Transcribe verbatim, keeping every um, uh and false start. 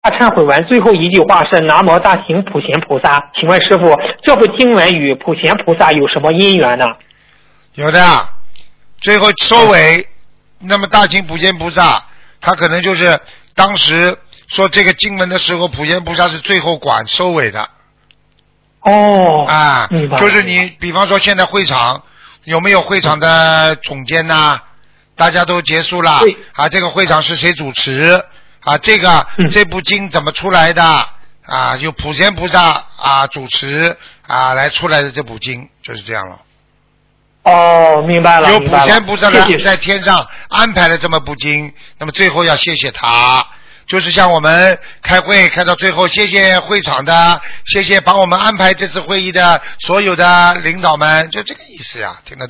忏悔文最后一句话是南无大行普贤菩萨，请问师父，这部经文与普贤菩萨有什么因缘呢？ 有的，最后收尾，那么大行普贤菩萨，他可能就是当时说这个经文的时候，普贤菩萨是最后管收尾的。 哦， 啊， 明白， 就是你，比方说现在会场有没有会场的总监呐？大家都结束了啊，这个会场是谁主持啊？这个、嗯、这部经怎么出来的啊？有普贤菩萨啊主持啊来出来的这部经就是这样了。 哦，明白了， 有普贤菩萨来在天上安排了这么部经，那么最后要谢谢他。就是像我们开会开到最后，谢谢会场的，谢谢帮我们安排这次会议的所有的领导们，就这个意思呀，听得懂。